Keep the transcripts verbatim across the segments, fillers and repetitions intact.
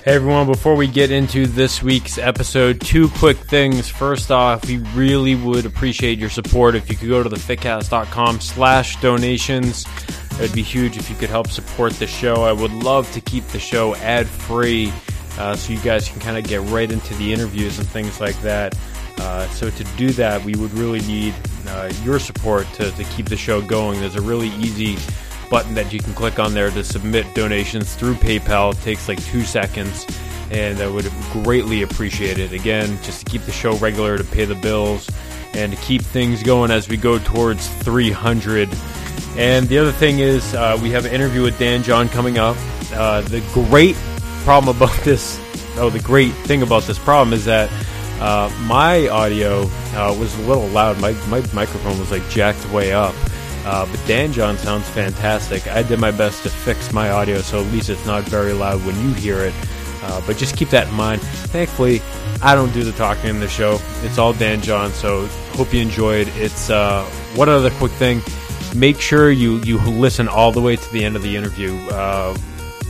Hey everyone, before we get into this week's episode, two quick things. First off, we really would appreciate your support if you could go to thefitcast.com slash donations. It would be huge if you could help support the show. I would love to keep the show ad-free uh, so you guys can kind of get right into the interviews and things like that. Uh, so to do that, we would really need uh, your support to, to keep the show going. There's a really easy button that you can click on there to submit donations through PayPal. It takes like two seconds, and I would greatly appreciate it. Again, just to keep the show regular, to pay the bills, and to keep things going as we go towards three hundred. And the other thing is, uh, we have an interview with Dan John coming up. Uh, the great problem about this, oh, the great thing about this problem is that uh, my audio uh, was a little loud. My, my microphone was like jacked way up. Uh, but Dan John sounds fantastic. I did my best to fix my audio so at least it's not very loud when you hear it. Uh, but just keep that in mind. Thankfully, I don't do the talking in the show. It's all Dan John, so hope you enjoyed. It's uh, one other quick thing. Make sure you, you listen all the way to the end of the interview. Uh,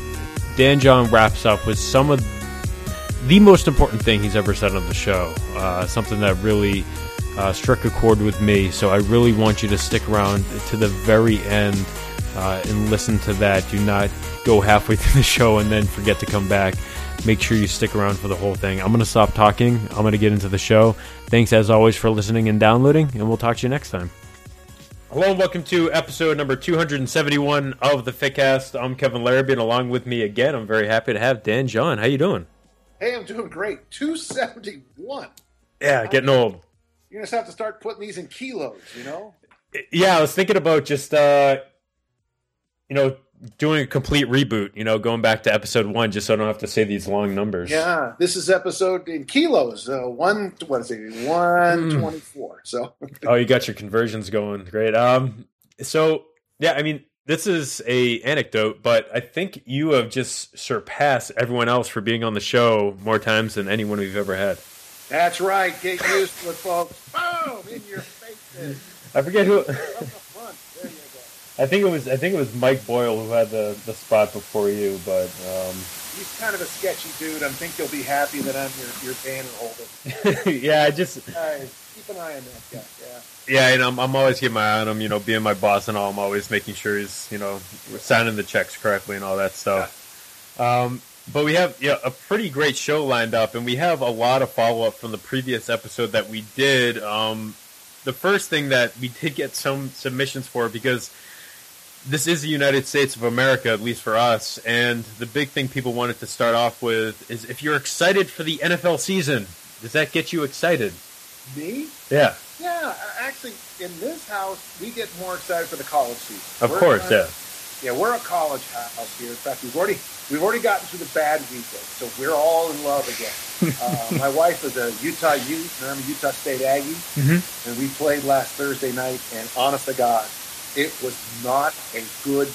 Dan John wraps up with some of the most important thing he's ever said on the show. Uh, something that really Uh, struck a chord with me, so I really want you to stick around to the very end uh, and listen to that. Do not go halfway through the show and then forget to come back. Make sure you stick around for the whole thing. I'm going to stop talking. I'm going to get into the show. Thanks, as always, for listening and downloading, and we'll talk to you next time. Hello and welcome to episode number two hundred seventy-one of the Fitcast. I'm Kevin Larrabee, and along with me again, I'm very happy to have Dan John. How you doing? Hey, I'm doing great. two seventy-one. Yeah, getting old. You're going to have to start putting these in kilos, you know? Yeah, I was thinking about just, uh, you know, doing a complete reboot, you know, going back to episode one, just so I don't have to say these long numbers. Yeah, this is episode in kilos. Uh, one, what is it? one twenty-four. Mm. So. Oh, you got your conversions going. Great. Um, so, yeah, I mean, this is a anecdote, but I think you have just surpassed everyone else for being on the show more times than anyone we've ever had. That's right. Get used to it, folks. Boom! In your face. I forget who. There you go. I think it was. I think it was Mike Boyle who had the, the spot before you, but um... he's kind of a sketchy dude. I think he'll be happy that I'm your your banner holder. Yeah, I just uh, keep an eye on that guy. Yeah. Yeah, and I'm I'm always keeping my eye on him. You know, being my boss and all, I'm always making sure he's you know signing the checks correctly and all that stuff. Yeah. Um. But we have yeah, a pretty great show lined up, and we have a lot of follow-up from the previous episode that we did. Um, the first thing that we did get some submissions for, because this is the United States of America, at least for us, and the big thing people wanted to start off with is if you're excited for the N F L season, does that get you excited? Me? Yeah. Yeah, actually, in this house, we get more excited for the college season. Of we're course, yeah. Yeah, we're a college house here. In fact, we've already we've already gotten through the bad weekend, so we're all in love again. uh, my wife is a Utah Ute, and I'm a Utah State Aggie, mm-hmm. and we played last Thursday night. And honest to God, it was not a good.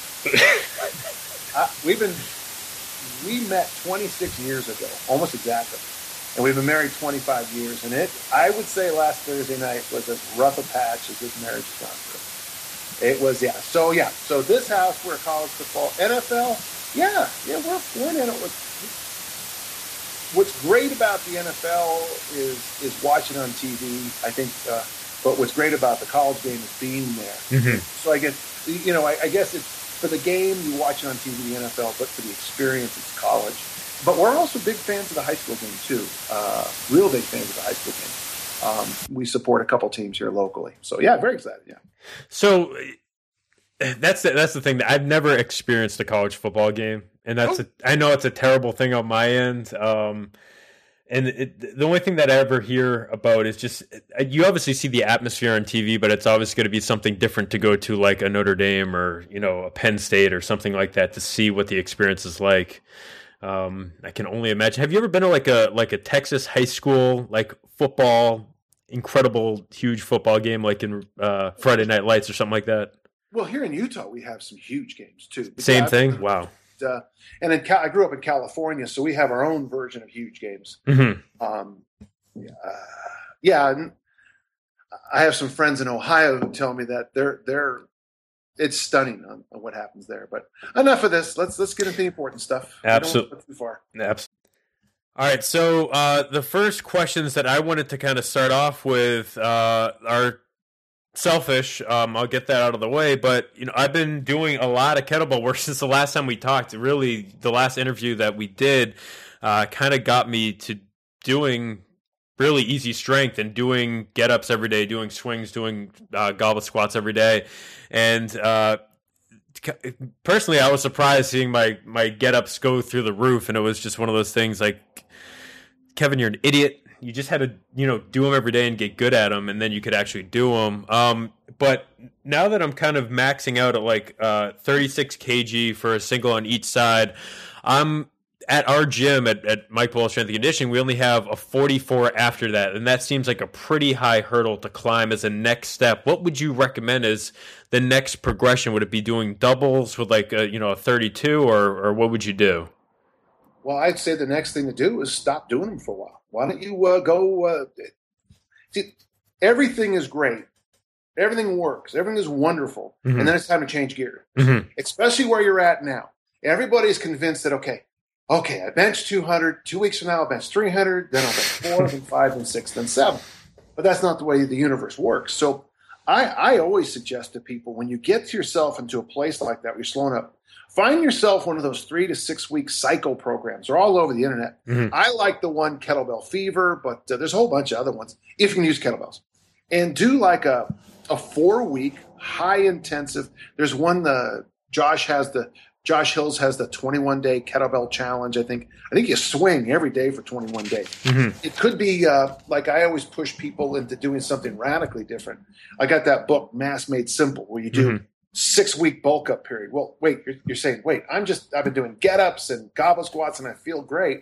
uh, we've been we met twenty-six years ago, almost exactly, and we've been married twenty-five years. And it, I would say, last Thursday night was as rough a patch as this marriage has gone through. It was, yeah. So, yeah. So, this house, we're college football. N F L, yeah. Yeah, we're, we're in it. What's great about the N F L is is watching on T V, I think. Uh, but what's great about the college game is being there. Mm-hmm. So, I guess, you know, I, I guess it's for the game, you watch it on T V, the N F L, but for the experience, it's college. But we're also big fans of the high school game, too. Uh, real big fans of the high school game. Um, we support a couple teams here locally. So, yeah, very excited, yeah. So that's the, that's the thing. That I've never experienced a college football game, and that's oh. a, I know it's a terrible thing on my end. Um, and it, the only thing that I ever hear about is just you obviously see the atmosphere on T V, but it's obviously going to be something different to go to like a Notre Dame or you know a Penn State or something like that to see what the experience is like. Um, I can only imagine. Have you ever been to like a like a Texas high school like football? Incredible, huge football game like in uh, Friday Night Lights or something like that? Well, here in Utah, we have some huge games, too. Same yeah, thing? Wow. Uh, and in Cal- I grew up in California, so we have our own version of huge games. Mm-hmm. Um, yeah, uh, yeah, I have some friends in Ohio who tell me that their their it's stunning on, on what happens there. But enough of this. Let's let's get into the important stuff. Absolutely. Too far. Absolutely. All right. So uh, the first questions that I wanted to kind of start off with uh, are selfish. Um, I'll get that out of the way. But you know, I've been doing a lot of kettlebell work since the last time we talked. Really, the last interview that we did uh, kind of got me to doing really easy strength and doing get-ups every day, doing swings, doing uh, goblet squats every day. And uh, personally, I was surprised seeing my, my get-ups go through the roof, and it was just one of those things like, Kevin, you're an idiot. You just had to, you know, do them every day and get good at them, and then you could actually do them. Um, but now that I'm kind of maxing out at like uh, thirty-six kilograms for a single on each side, I'm at our gym at, at Mike Boyle Strength and Conditioning, we only have a forty-four after that, and that seems like a pretty high hurdle to climb as a next step. What would you recommend as the next progression? Would it be doing doubles with like a, you know, a thirty-two, or or what would you do? Well, I'd say the next thing to do is stop doing them for a while. Why don't you uh, go? Uh, see, everything is great. Everything works. Everything is wonderful. Mm-hmm. And then it's time to change gear, mm-hmm. especially where you're at now. Everybody's convinced that, okay, okay, I bench two hundred. Two weeks from now, I'll bench three hundred. Then I'll bench four, then five, then six, then seven. But that's not the way the universe works. So I, I always suggest to people, when you get yourself into a place like that, where you're slowing up, find yourself one of those three to six week cycle programs. They're all over the internet. Mm-hmm. I like the one Kettlebell Fever, but uh, there's a whole bunch of other ones if you can use kettlebells. And do like a a four week high intensive. There's one the Josh has the Josh Hills has the twenty-one day kettlebell challenge. I think I think you swing every day for twenty-one days. Mm-hmm. It could be uh, like I always push people into doing something radically different. I got that book Mass Made Simple, where you do. Mm-hmm. Six week bulk up period. Well, wait, you're, you're saying, wait, I'm just, I've been doing get ups and goblet squats and I feel great.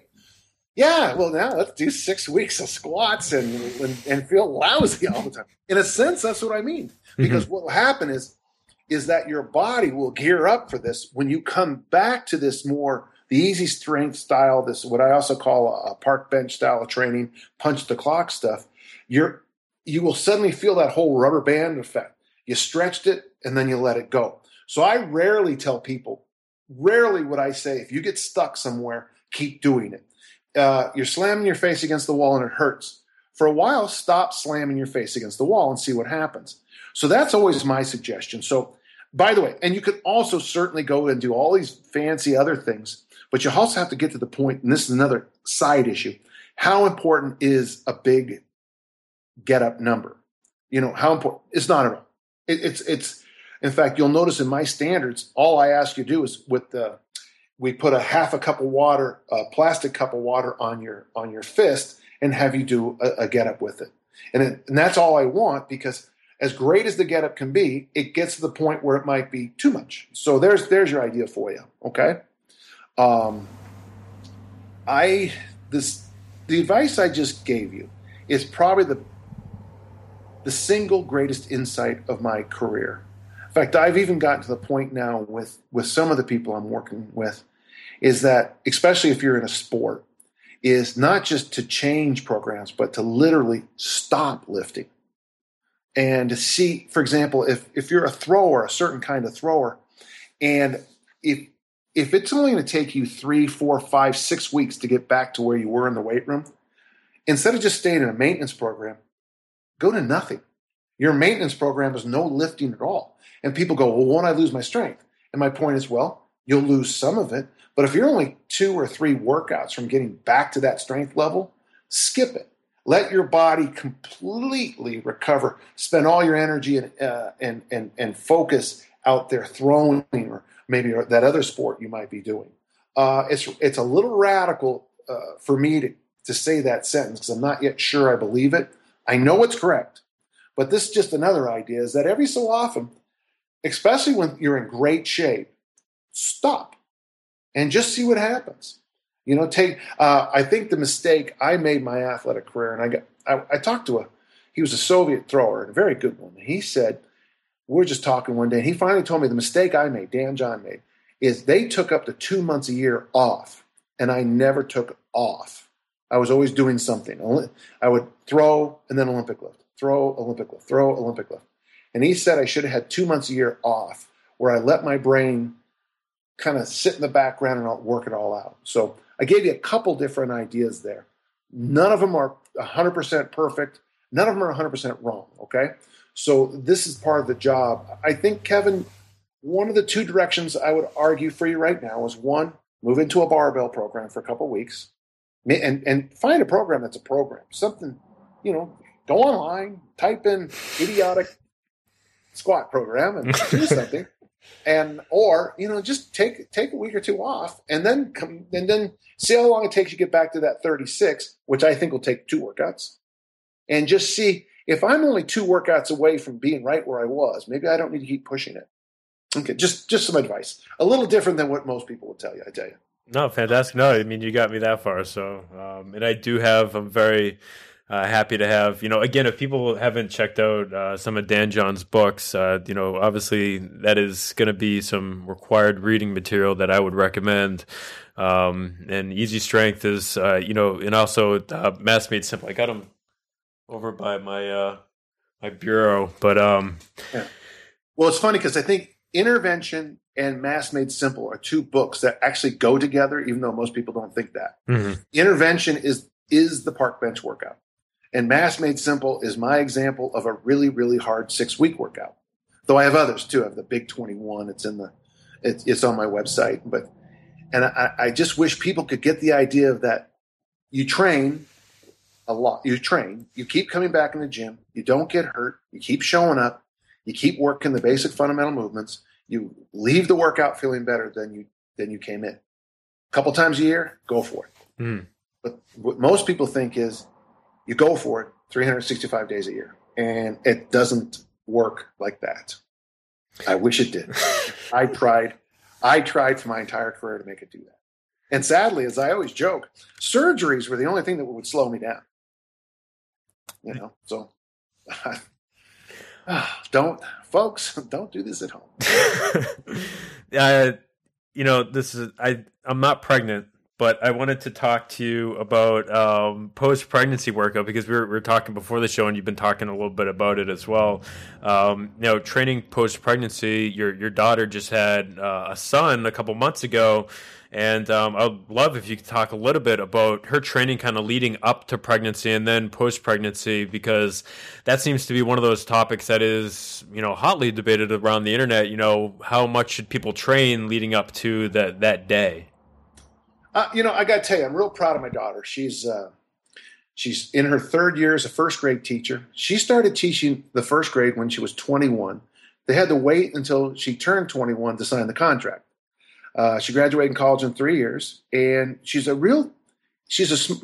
Yeah. Well, now let's do six weeks of squats and, and, and feel lousy all the time. In a sense, that's what I mean, because mm-hmm. what will happen is, is that your body will gear up for this when you come back to this more, the easy strength style, this, what I also call a, a park bench style of training, punch the clock stuff. You're, you will suddenly feel that whole rubber band effect. You stretched it, and then you let it go. So I rarely tell people, rarely would I say, if you get stuck somewhere, keep doing it. Uh, you're slamming your face against the wall and it hurts. For a while, stop slamming your face against the wall and see what happens. So that's always my suggestion. So, by the way, and you could also certainly go and do all these fancy other things, but you also have to get to the point, and this is another side issue, how important is a big get-up number? You know, how important? It's not at all. It, it's, it's, in fact, you'll notice in my standards, all I ask you to do is with the, we put a half a cup of water, a plastic cup of water on your, on your fist and have you do a, a get up with it. And, it, and that's all I want, because as great as the get up can be, it gets to the point where it might be too much. So there's, there's your idea for you. Okay. Um, I, this, the advice I just gave you is probably the, the single greatest insight of my career. In fact, I've even gotten to the point now with, with some of the people I'm working with, is that, especially if you're in a sport, is not just to change programs, but to literally stop lifting. And to see, for example, if, if you're a thrower, a certain kind of thrower, and if if it's only going to take you three, four, five, six weeks to get back to where you were in the weight room, instead of just staying in a maintenance program, go to nothing. Your maintenance program is no lifting at all. And people go, well, won't I lose my strength? And my point is, well, you'll lose some of it. But if you're only two or three workouts from getting back to that strength level, skip it. Let your body completely recover. Spend all your energy and uh, and, and and focus out there throwing, or maybe that other sport you might be doing. Uh, it's it's a little radical uh, for me to, to say that sentence, because I'm not yet sure I believe it. I know it's correct, but this is just another idea, is that every so often, especially when you're in great shape, stop and just see what happens. You know, take, uh, I think the mistake I made my athletic career, and I got, I, I talked to a, he was a Soviet thrower and a very good one. He said, we were just talking one day, and he finally told me the mistake I made, Dan John made, is they took up to two months a year off, and I never took off. I was always doing something. I would throw and then Olympic lift, throw, Olympic lift, throw, Olympic lift. And he said I should have had two months a year off, where I let my brain kind of sit in the background and I'll work it all out. So I gave you a couple different ideas there. None of them are one hundred percent perfect. None of them are one hundred percent wrong, okay? So this is part of the job. I think, Kevin, one of the two directions I would argue for you right now is, one, move into a barbell program for a couple of weeks and, and find a program that's a program. Something, you know, go online, type in idiotic squat program and do something. And or, you know, just take take a week or two off and then come and then see how long it takes you to get back to that thirty-six, which I think will take two workouts. And just see if I'm only two workouts away from being right where I was, maybe I don't need to keep pushing it. Okay, just just some advice. A little different than what most people would tell you, I tell you. No, fantastic. No, I mean, you got me that far. So, um, and I do have, I'm very uh, happy to have, you know, again, if people haven't checked out uh, some of Dan John's books, uh, you know, obviously that is going to be some required reading material that I would recommend. Um, and Easy Strength is, uh, you know, and also uh, Mass Made Simple. I got them over by my, uh, my bureau, but, um, yeah. Well, it's funny because I think Intervention and Mass Made Simple are two books that actually go together, even though most people don't think that. Mm-hmm. Intervention is is the park bench workout, and Mass Made Simple is my example of a really, really hard six-week workout. Though I have others too. I have the Big twenty-one. It's in the it's, it's on my website. But and I, I just wish people could get the idea of that. You train a lot. You train. You keep coming back in the gym. You don't get hurt. You keep showing up. You keep working the basic fundamental movements. You leave the workout feeling better than you than you came in. A couple times a year, go for it. Mm. But what most people think is you go for it three hundred sixty-five days a year, and it doesn't work like that. I wish it did. I tried. I tried for my entire career to make it do that. And sadly, as I always joke, surgeries were the only thing that would slow me down. You know, so. Don't, folks, don't do this at home. uh, you know, this is, I, I'm not pregnant, but I wanted to talk to you about um, post-pregnancy workout because we were, we were talking before the show and you've been talking a little bit about it as well. Um, you know, training post-pregnancy, your, your daughter just had uh, a son a couple months ago. And um, I'd love if you could talk a little bit about her training kind of leading up to pregnancy and then post-pregnancy, because that seems to be one of those topics that is, you know, hotly debated around the internet. You know, how much should people train leading up to that, that day? Uh, you know, I got to tell you, I'm real proud of my daughter. She's uh, she's in her third year as a first grade teacher. She started teaching the first grade when she was twenty-one. They had to wait until she turned twenty-one to sign the contract. Uh, she graduated in college in three years, and she's a real, she's a,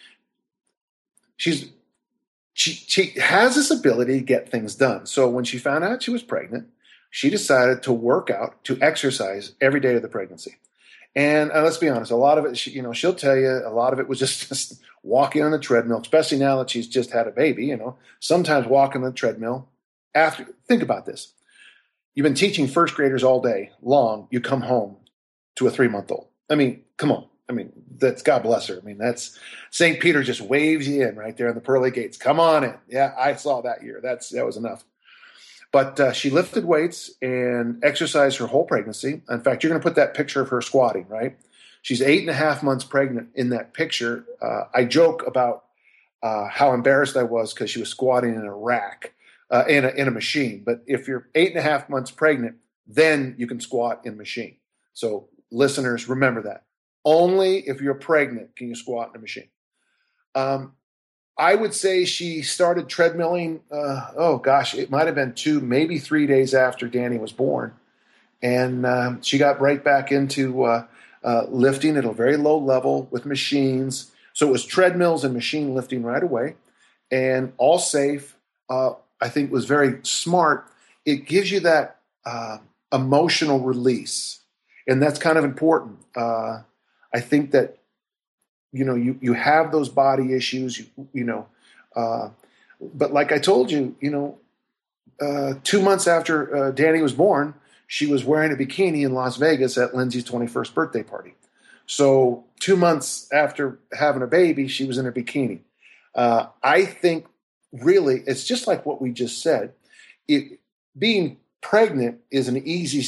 she's, she, she has this ability to get things done. So when she found out she was pregnant, she decided to work out, to exercise every day of the pregnancy. And uh, let's be honest, a lot of it, she, you know, she'll tell you a lot of it was just, just walking on the treadmill, especially now that she's just had a baby, you know, sometimes walking on the treadmill after, think about this. You've been teaching first graders all day long. You come home to a three-month-old. I mean, come on. I mean, that's God bless her. I mean, that's Saint Peter just waves you in right there in the pearly gates. Come on in. Yeah, I saw that year. That's that was enough. But uh, she lifted weights and exercised her whole pregnancy. In fact, you're going to put that picture of her squatting, right? She's eight and a half months pregnant in that picture. Uh, I joke about uh, how embarrassed I was because she was squatting in a rack, uh, in a in a machine. But if you're eight and a half months pregnant, then you can squat in a machine. So listeners, remember that. Only if you're pregnant can you squat in a machine. Um, I would say she started treadmilling, uh, oh gosh, it might have been two, maybe three days after Danny was born. And um, she got right back into uh, uh, lifting at a very low level with machines. So it was treadmills and machine lifting right away. And all safe, uh, I think was very smart. It gives you that uh, emotional release. And that's kind of important. Uh, I think that, you know, you, you have those body issues, you, you know, uh, but like I told you, you know, uh, two months after uh, Danny was born, she was wearing a bikini in Las Vegas at Lindsay's twenty-first birthday party. So two months after having a baby, she was in a bikini. Uh, I think really it's just like what we just said. It, being pregnant is an easy,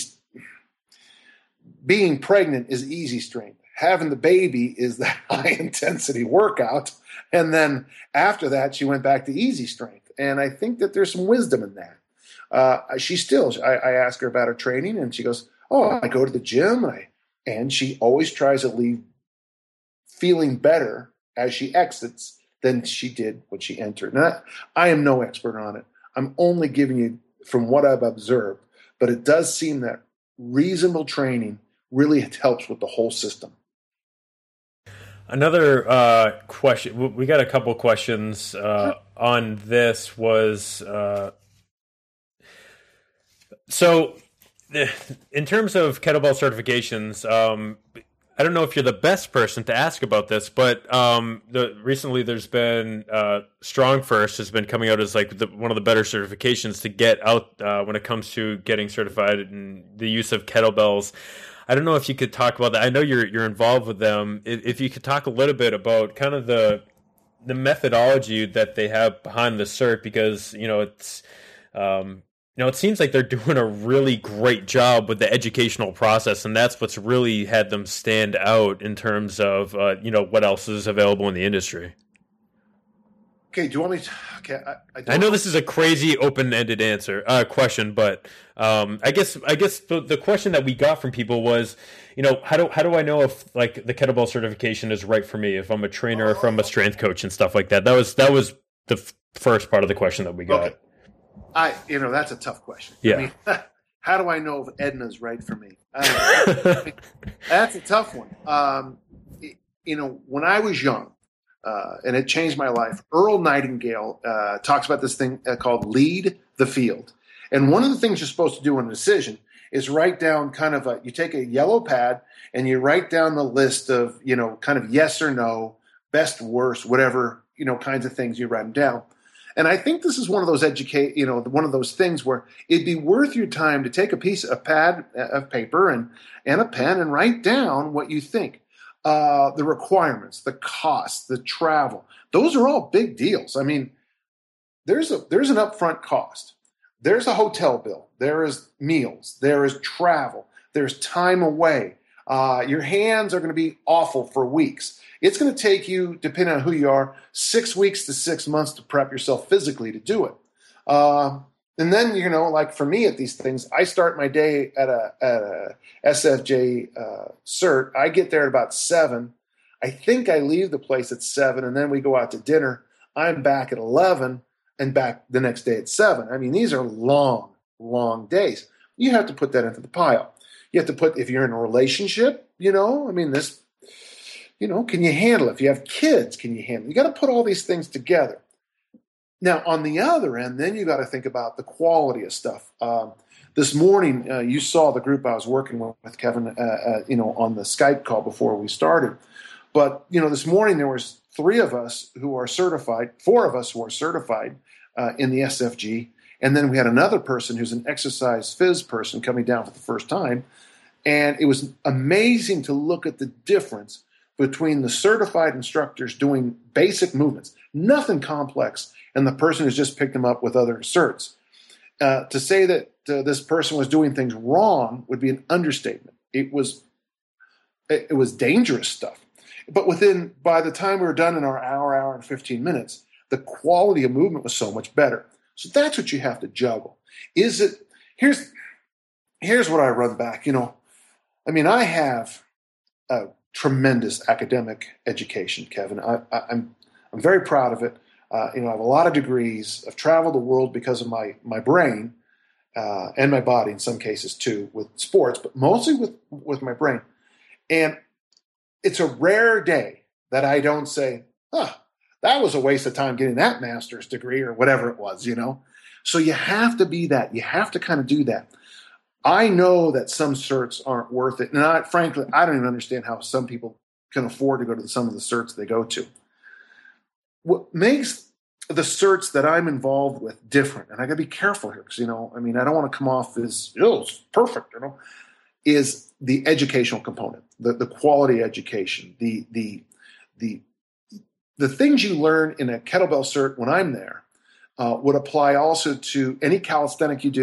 being pregnant is easy strength. Having the baby is the high intensity workout. And then after that, she went back to easy strength. And I think that there's some wisdom in that. Uh, she still, I, I ask her about her training and she goes, oh, I go to the gym. And, I, and she always tries to leave feeling better as she exits than she did when she entered. And I, I am no expert on it. I'm only giving you from what I've observed, but it does seem that reasonable training really helps with the whole system. Another uh, question, we got a couple questions uh, on this was, uh, so in terms of kettlebell certifications, um, I don't know if you're the best person to ask about this, but um, the, recently there's been uh, Strong First has been coming out as like the, one of the better certifications to get out uh, when it comes to getting certified in the use of kettlebells. I don't know if you could talk about that. I know you're you're involved with them. If, if you could talk a little bit about kind of the the methodology that they have behind the cert, because you know it's. Um, You know, it seems like they're doing a really great job with the educational process, and that's what's really had them stand out in terms of, uh, you know, what else is available in the industry. Okay, do you want me to? Okay, I, I, I know this is a crazy open-ended answer uh, question, but um, I guess I guess the, the question that we got from people was, you know, how do how do I know if like the kettlebell certification is right for me? If I'm a trainer, oh. if I'm a strength coach, and stuff like that. That was that was the f- first part of the question that we got. Okay. I, you know, that's a tough question. Yeah. I mean, how do I know if Edna's right for me? I mean, that's a tough one. Um, you know, when I was young, uh, and it changed my life, Earl Nightingale uh, talks about this thing uh, called lead the field. And one of the things you're supposed to do in a decision is write down kind of a, you take a yellow pad and you write down the list of, you know, kind of yes or no, best, worst, whatever, you know, kinds of things, you write them down. And I think this is one of those educate, you know, one of those things where it'd be worth your time to take a piece, a pad of paper and, and a pen and write down what you think. Uh, the requirements, the costs, the travel, those are all big deals. I mean, there's a, there's an upfront cost. There's a hotel bill. There is meals. There is travel. There's time away. Uh, your hands are going to be awful for weeks. It's going to take you, depending on who you are, six weeks to six months to prep yourself physically to do it. Uh, and then, you know, like for me at these things, I start my day at a, at a S F J uh, cert. I get there at about seven. I think I leave the place at seven, and then we go out to dinner. I'm back at eleven and back the next day at seven. I mean, these are long, long days. You have to put that into the pile. You have to put, if you're in a relationship, you know, I mean, this, you know, can you handle it? If you have kids, can you handle it? You got to put all these things together. Now, on the other end, then you got to think about the quality of stuff. Um, this morning, uh, you saw the group I was working with, with Kevin, uh, uh, you know, on the Skype call before we started. But, you know, this morning there was three of us who are certified, four of us who are certified uh, in the S F G. And then we had another person who's an exercise phys person coming down for the first time. And it was amazing to look at the difference between the certified instructors doing basic movements, nothing complex, and the person who's just picked them up with other certs. Uh, to say that uh, this person was doing things wrong would be an understatement. It was, it, it was dangerous stuff. But within, by the time we were done in our hour, hour and fifteen minutes, the quality of movement was so much better. So that's what you have to juggle. Is it, here's, here's what I run back. You know, I mean, I have a tremendous academic education, Kevin. I, I, I'm, I'm very proud of it. Uh, you know, I have a lot of degrees. I've traveled the world because of my, my brain uh, and my body in some cases too with sports, but mostly with, with my brain. And it's a rare day that I don't say, huh, that was a waste of time getting that master's degree or whatever it was, you know? So you have to be that. You have to kind of do that. I know that some certs aren't worth it. And I, frankly, I don't even understand how some people can afford to go to some of the certs they go to. What makes the certs that I'm involved with different, and I got to be careful here because, you know, I mean, I don't want to come off as, oh, it's perfect, you know, is the educational component, the, the quality education, the, the, the, the things you learn in a kettlebell cert when I'm there uh, would apply also to any calisthenic you do,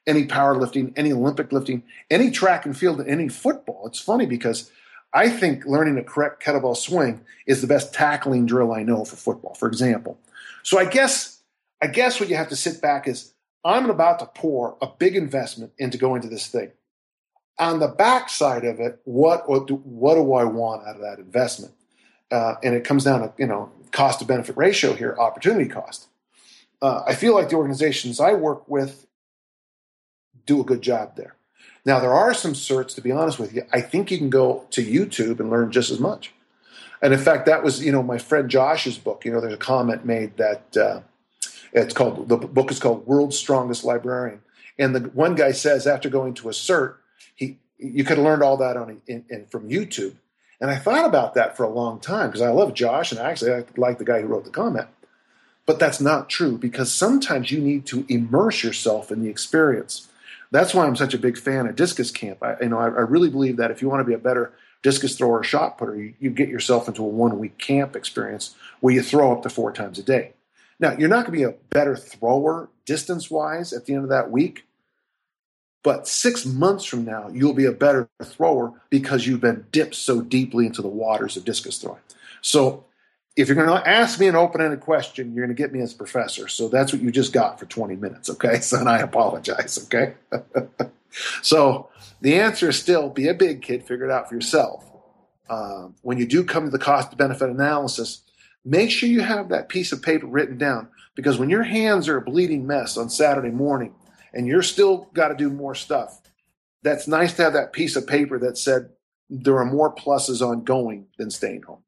any powerlifting, any Olympic lifting, any track and field, any football. It's funny because I think learning a correct kettlebell swing is the best tackling drill I know for football, for example. So I guess I guess what you have to sit back is I'm about to pour a big investment into going to this thing. On the backside of it, what what do, what do I want out of that investment? Uh, and it comes down to, you know, cost to benefit ratio here, opportunity cost. Uh, I feel like the organizations I work with do a good job there. Now, there are some certs, to be honest with you, I think you can go to YouTube and learn just as much. And in fact, that was, you know, my friend Josh's book. You know, there's a comment made that uh, it's called, the book is called World's Strongest Librarian. And the one guy says after going to a cert, he you could have learned all that on in, in, from YouTube. And I thought about that for a long time because I love Josh, and actually I like the guy who wrote the comment. But that's not true, because sometimes you need to immerse yourself in the experience. That's why I'm such a big fan of discus camp. I, you know, I, I really believe that if you want to be a better discus thrower or shot putter, you, you get yourself into a one-week camp experience where you throw up to four times a day. Now, you're not going to be a better thrower distance-wise at the end of that week, but six months from now, you'll be a better thrower because you've been dipped so deeply into the waters of discus throwing. So if you're going to ask me an open-ended question, you're going to get me as a professor. So that's what you just got for twenty minutes, okay? So, and I apologize, okay? So the answer is still be a big kid, figure it out for yourself. Um, when you do come to the cost-benefit analysis, make sure you have that piece of paper written down, because when your hands are a bleeding mess on Saturday morning and you're still got to do more stuff, that's nice to have that piece of paper that said there are more pluses on going than staying home.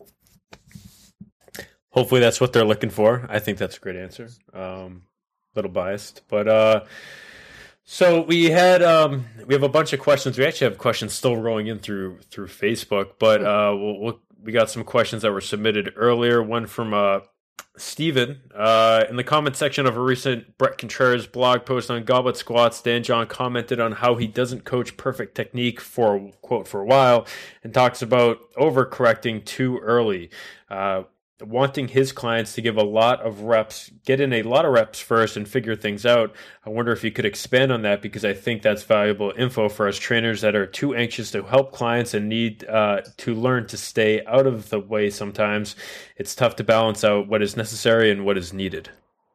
Hopefully that's what they're looking for. I think that's a great answer. Um, a little biased, but uh, so we had um, we have a bunch of questions. We actually have questions still rolling in through through Facebook, but uh, we'll, we'll, we got some questions that were submitted earlier. One from uh, Steven. Uh, in the comment section of a recent Brett Contreras blog post on goblet squats, Dan John commented on how he doesn't coach perfect technique for, quote, for a while, and talks about overcorrecting too early. Uh, wanting his clients to give a lot of reps, get in a lot of reps first and figure things out. I wonder if you could expand on that, because I think that's valuable info for us trainers that are too anxious to help clients and need uh, to learn to stay out of the way sometimes. It's tough to balance out what is necessary and what is needed.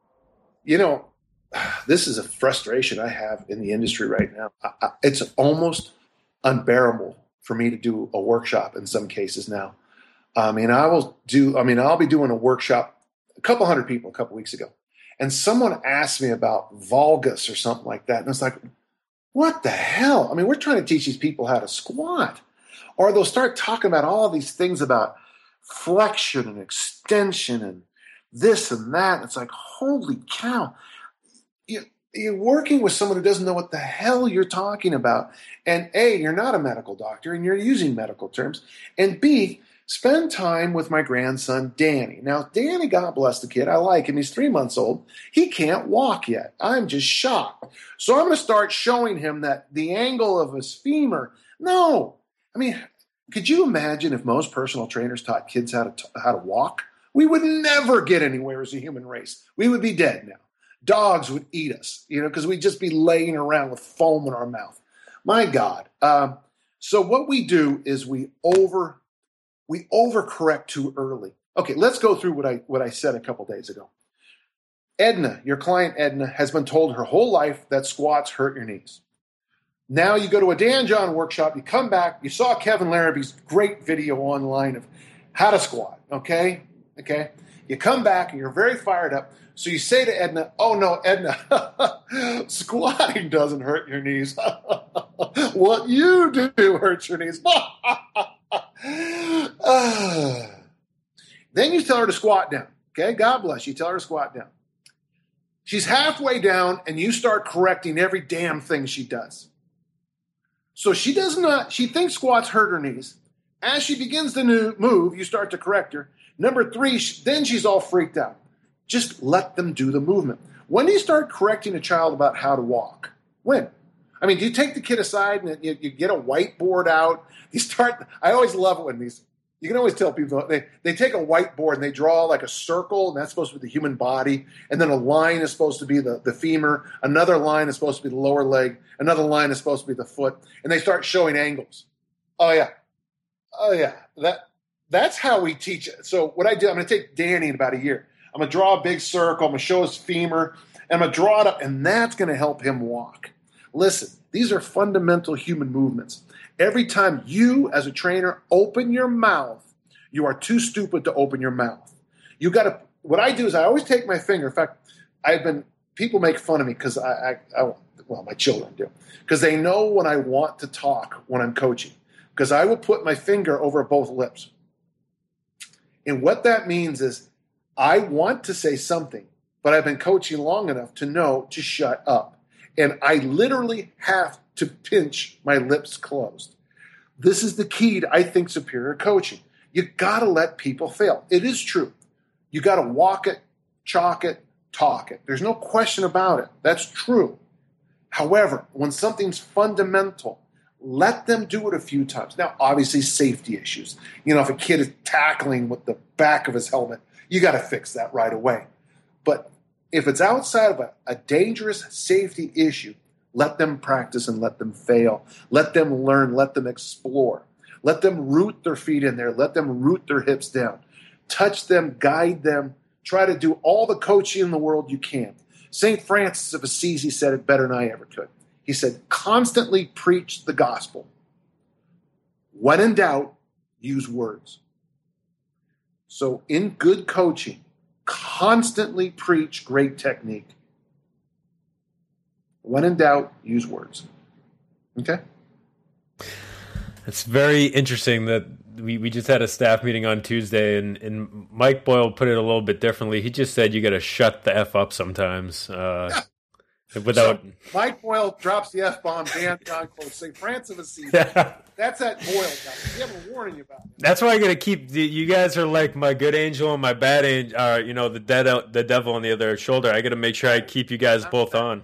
You know, this is a frustration I have in the industry right now. I, I, it's almost unbearable for me to do a workshop in some cases now. I mean, I will do, I mean, I'll be doing a workshop, a couple hundred people a couple weeks ago. And someone asked me about valgus or something like that. And it's like, what the hell? I mean, we're trying to teach these people how to squat. Or they'll start talking about all these things about flexion and extension and this and that. And it's like, holy cow. You, you're working with someone who doesn't know what the hell you're talking about. And A, you're not a medical doctor and you're using medical terms. And B, spend time with my grandson, Danny. Now, Danny, God bless the kid. I like him. He's three months old. He can't walk yet. I'm just shocked. So I'm going to start showing him that the angle of his femur. No. I mean, could you imagine if most personal trainers taught kids how to how to walk? We would never get anywhere as a human race. We would be dead now. Dogs would eat us, you know, because we'd just be laying around with foam in our mouth. My God. Um, so what we do is we over... We overcorrect too early. Okay, let's go through what I what I said a couple days ago. Edna, your client Edna, has been told her whole life that squats hurt your knees. Now you go to a Dan John workshop, you come back, you saw Kevin Larrabee's great video online of how to squat, okay? Okay? You come back and you're very fired up. So you say to Edna, oh no, Edna, squatting doesn't hurt your knees. What you do hurts your knees. Uh, then you tell her to squat down. Okay, God bless you. Tell her to squat down. She's halfway down, and you start correcting every damn thing she does. So she does not. She thinks squats hurt her knees. As she begins to move, you start to correct her. Number three, then she's all freaked out. Just let them do the movement. When do you start correcting a child about how to walk? When? I mean, do you take the kid aside and you, you get a whiteboard out? You start. I always love it when these You can always tell people, they, they take a whiteboard and they draw like a circle, and that's supposed to be the human body. And then a line is supposed to be the, the femur. Another line is supposed to be the lower leg. Another line is supposed to be the foot. And they start showing angles. Oh, yeah. Oh, yeah. That That's how we teach it. So what I do, I'm going to take Danny in about a year. I'm going to draw a big circle. I'm going to show his femur. And I'm going to draw it up, and that's going to help him walk. Listen, these are fundamental human movements. Every time you, as a trainer, open your mouth, you are too stupid to open your mouth. You got to. What I do is I always take my finger. In fact, I've been. People make fun of me because I, I, I. Well, my children do, because they know when I want to talk when I'm coaching. Because I will put my finger over both lips, and what that means is I want to say something, but I've been coaching long enough to know to shut up, and I literally have to pinch my lips closed. This is the key to, I think, superior coaching. You got to let people fail. It is true. You got to walk it, chalk it, talk it. There's no question about it. That's true. However, when something's fundamental, let them do it a few times. Now, obviously, safety issues. You know, if a kid is tackling with the back of his helmet, you got to fix that right away. But if it's outside of a, a dangerous safety issue, let them practice and let them fail. Let them learn. Let them explore. Let them root their feet in there. Let them root their hips down. Touch them, guide them. Try to do all the coaching in the world you can. Saint Francis of Assisi said it better than I ever could. He said, constantly preach the gospel. When in doubt, use words. So in good coaching, constantly preach great technique. When in doubt, use words. Okay? It's very interesting that we, we just had a staff meeting on Tuesday, and, and Mike Boyle put it a little bit differently. He just said you got to shut the F up sometimes. Uh, yeah. Without so Mike Boyle drops the F-bomb, Dan John Close, Saint Francis of Assisi. That's that Boyle guy. We have a warning about it. That's why I got to keep the, you guys are like my good angel and my bad angel, uh, you know, the dead, the devil on the other shoulder. I got to make sure I keep you guys both on.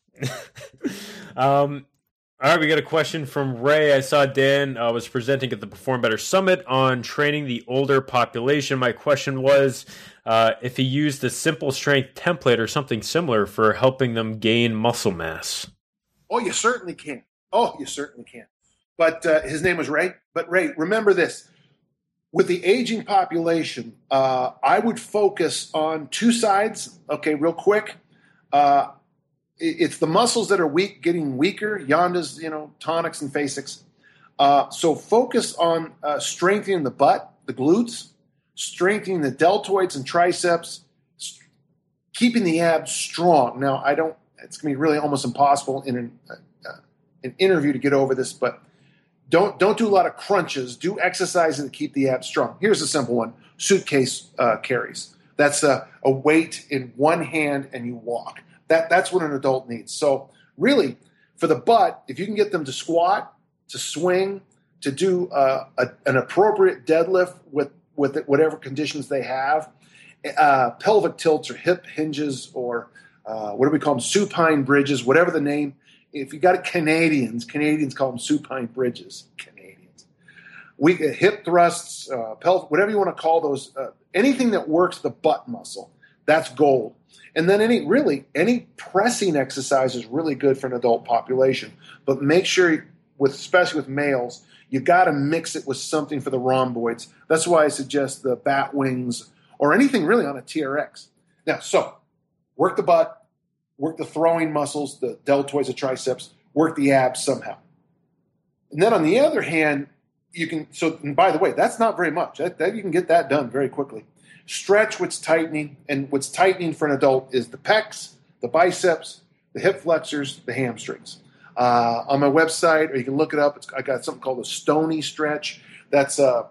um, all right, we got a question from Ray. I saw Dan uh, was presenting at the Perform Better Summit on training the older population. My question was uh, if he used a simple strength template or something similar for helping them gain muscle mass. Oh, you certainly can. Oh, you certainly can. But uh, his name was Ray. But Ray, remember this. With the aging population, uh, I would focus on two sides. Okay, real quick. Uh, It's the muscles that are weak, getting weaker. Yandas, you know, tonics and phasics. Uh, so focus on uh, strengthening the butt, the glutes, strengthening the deltoids and triceps, st- keeping the abs strong. Now, I don't. It's going to be really almost impossible in an, uh, an interview to get over this, but don't don't do a lot of crunches. Do exercises to keep the abs strong. Here's a simple one: suitcase uh, carries. That's a, a weight in one hand, and you walk. That, that's what an adult needs. So really, for the butt, if you can get them to squat, to swing, to do uh, a, an appropriate deadlift with, with it, whatever conditions they have, uh, pelvic tilts or hip hinges or uh, what do we call them, supine bridges, whatever the name. If you got it, Canadians, Canadians call them supine bridges. Canadians. We hip thrusts, uh, pelvic, whatever you want to call those, uh, anything that works the butt muscle, that's gold. And then any really any pressing exercise is really good for an adult population. But make sure, with especially with males, you got to mix it with something for the rhomboids. That's why I suggest the bat wings or anything really on a T R X. Now, so work the butt, work the throwing muscles, the deltoids, the triceps, work the abs somehow. And then on the other hand, you can. So, and by the way, that's not very much. That, that you can get that done very quickly. Stretch what's tightening, and what's tightening for an adult is the pecs, the biceps, the hip flexors, the hamstrings. Uh, on my website, or you can look it up, it's, I got something called a Stony stretch. That's uh,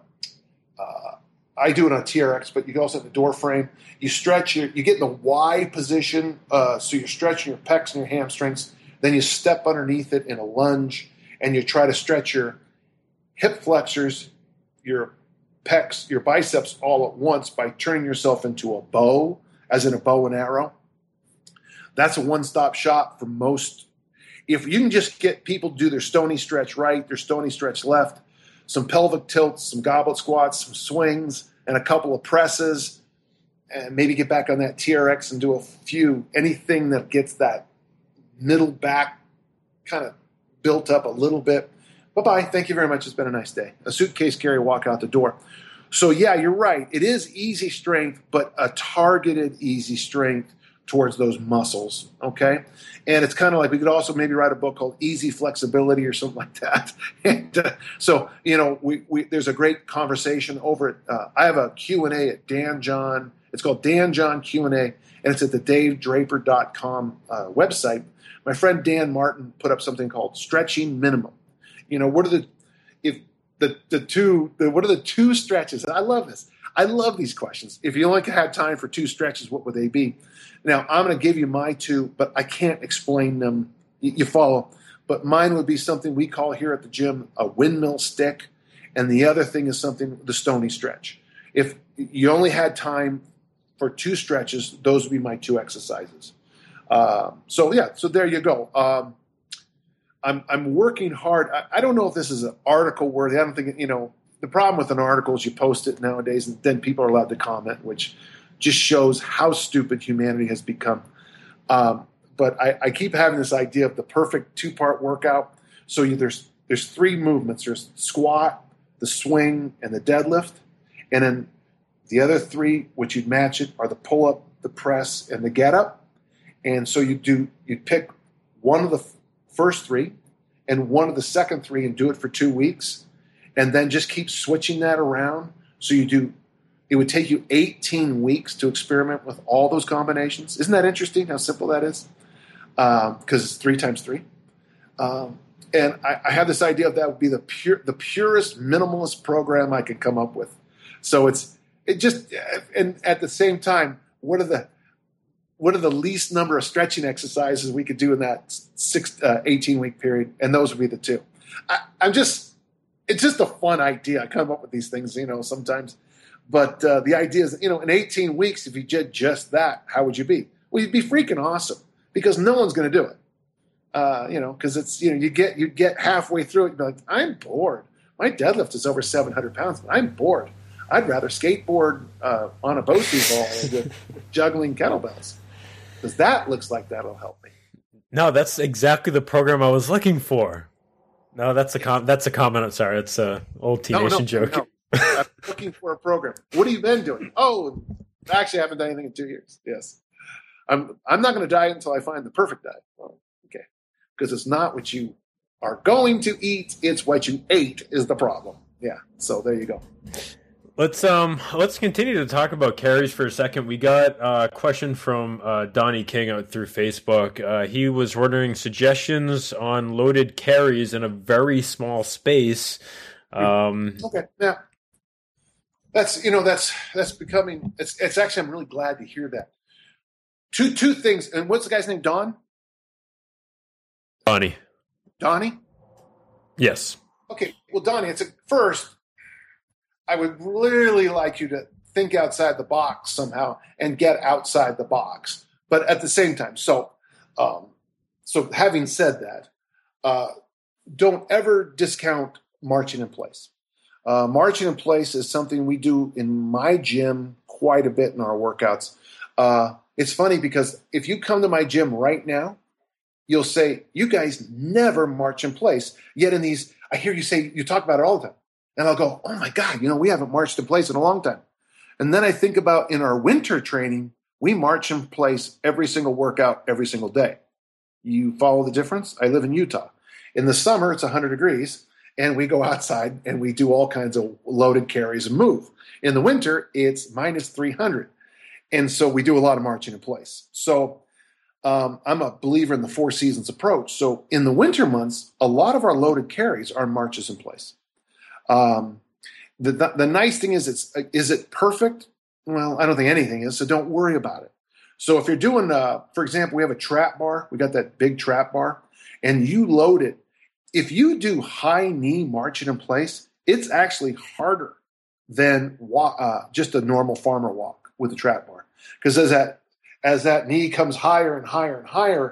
uh, I do it on T R X, but you can also have the door frame. You stretch, your, you get in the Y position, uh, so you're stretching your pecs and your hamstrings. Then you step underneath it in a lunge, and you try to stretch your hip flexors, your pecs, your biceps all at once by turning yourself into a bow, as in a bow and arrow. That's a one-stop shop for most. If you can just get people to do their Stony stretch right, their Stony stretch left, some pelvic tilts, some goblet squats, some swings, and a couple of presses, and maybe get back on that T R X and do a few, anything that gets that middle back kind of built up a little bit. Bye-bye. Thank you very much. It's been a nice day. A suitcase carry, walk out the door. So, yeah, you're right. It is easy strength, but a targeted easy strength towards those muscles, okay? And it's kind of like we could also maybe write a book called Easy Flexibility or something like that. and uh, so, you know, we, we there's a great conversation over at, uh, I have a Q and A at Dan John. It's called Dan John Q and A, and it's at the dave draper dot com uh, website. My friend Dan Martin put up something called Stretching Minimum. You know, what are the if the the two the, what are the two stretches? And I love this. I love these questions. If you only had time for two stretches, what would they be? Now, I'm going to give you my two, but I can't explain them. You, you follow. But mine would be something we call here at the gym a windmill stick, and the other thing is something, the stony stretch. If you only had time for two stretches, those would be my two exercises. Uh, so, yeah, so there you go. Um, I'm I'm working hard. I, I don't know if this is an article worthy. I don't think, you know, the problem with an article is you post it nowadays and then people are allowed to comment, which just shows how stupid humanity has become. Um, but I, I keep having this idea of the perfect two-part workout. So you, there's there's three movements. There's squat, the swing, and the deadlift. And then the other three, which you'd match it, are the pull-up, the press, and the get-up. And so you do you pick one of the f- first three and one of the second three and do it for two weeks. And then just keep switching that around. So you do, it would take you eighteen weeks to experiment with all those combinations. Isn't that interesting how simple that is? Because um, it's three times three. Um, and I, I have this idea of that would be the pure, the purest minimalist program I could come up with. So it's, it just, and at the same time, what are the, what are the least number of stretching exercises we could do in that six, uh, eighteen week period? And those would be the two. I, I'm just, it's just a fun idea. I come up with these things, you know, sometimes. But uh, the idea is, you know, in eighteen weeks, if you did just that, how would you be? Well, you'd be freaking awesome because no one's going to do it. Uh, you know, because it's, you know, you get you get halfway through it, you'd be like, I'm bored. My deadlift is over seven hundred pounds, but I'm bored. I'd rather skateboard uh, on a Bosu ball with juggling kettlebells because that looks like that'll help me. No, that's exactly the program I was looking for. No, that's a com- that's a comment. I'm sorry, it's a old T Nation no, no, joke. No. I'm looking for a program. What have you been doing? Oh, actually, I haven't done anything in two years. Yes, I'm. I'm not going to diet until I find the perfect diet. Well, okay, because it's not what you are going to eat; it's what you ate is the problem. Yeah. So there you go. Let's um let's continue to talk about carries for a second. We got a question from uh, Donnie King out through Facebook. Uh, he was ordering suggestions on loaded carries in a very small space. Um, okay, yeah, that's you know that's that's becoming. It's it's actually I'm really glad to hear that. Two two things. And what's the guy's name? Don. Donnie. Donnie. Yes. Okay. Well, Donnie, it's a first. I would really like you to think outside the box somehow and get outside the box. But at the same time, so um, so having said that, uh, don't ever discount marching in place. Uh, marching in place is something we do in my gym quite a bit in our workouts. Uh, it's funny because if you come to my gym right now, you'll say, you guys never march in place. Yet in these, I hear you say, you talk about it all the time. And I'll go, oh my God, you know, we haven't marched in place in a long time. And then I think about in our winter training, we march in place every single workout, every single day. You follow the difference? I live in Utah. In the summer, it's one hundred degrees, and we go outside and we do all kinds of loaded carries and move. In the winter, it's minus three hundred. And so we do a lot of marching in place. So um, I'm a believer in the four seasons approach. So in the winter months, a lot of our loaded carries are marches in place. Um, the, the the nice thing is, it's is it perfect? Well, I don't think anything is, so don't worry about it. So if you're doing, uh, for example, we have a trap bar. We got that big trap bar, and you load it. If you do high knee marching in place, it's actually harder than wa- uh, just a normal farmer walk with a trap bar, because as that as that knee comes higher and higher and higher,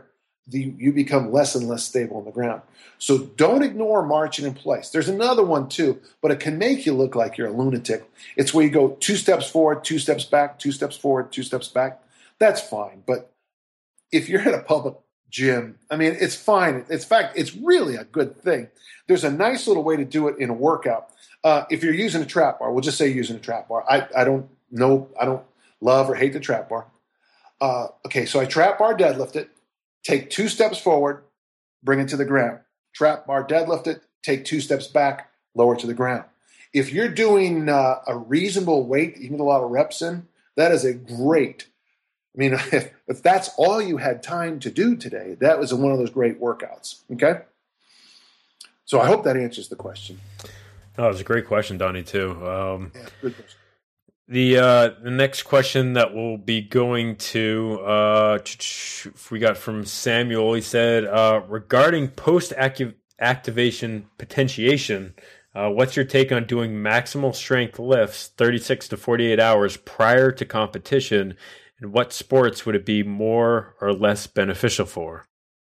the, you become less and less stable on the ground. So don't ignore marching in place. There's another one too, but it can make you look like you're a lunatic. It's where you go two steps forward, two steps back, two steps forward, two steps back. That's fine. But if you're at a public gym, I mean, it's fine. It's, in fact, it's really a good thing. There's a nice little way to do it in a workout. Uh, if you're using a trap bar, we'll just say using a trap bar. I, I don't know, I don't love or hate the trap bar. Uh, okay, so I trap bar deadlift it, take two steps forward, bring it to the ground. Trap bar deadlift it, take two steps back, lower to the ground. If you're doing uh, a reasonable weight, you can get a lot of reps in, that is a great, I mean, if, if that's all you had time to do today, that was one of those great workouts, okay? So I hope that answers the question. Oh, it was a great question, Donnie, too. Um, yeah, good question. The uh, the next question that we'll be going to, uh, we got from Samuel. He said, uh, regarding post-activation potentiation, uh, what's your take on doing maximal strength lifts thirty-six to forty-eight hours prior to competition, and what sports would it be more or less beneficial for?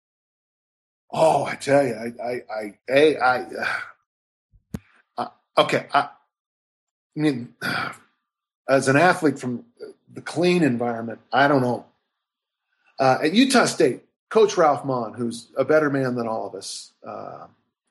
Oh, I tell you, I, I, I, I, I uh, okay, I, I mean... Uh, As an athlete from the clean environment, I don't know. Uh, at Utah State, Coach Ralph Mahn, who's a better man than all of us, uh,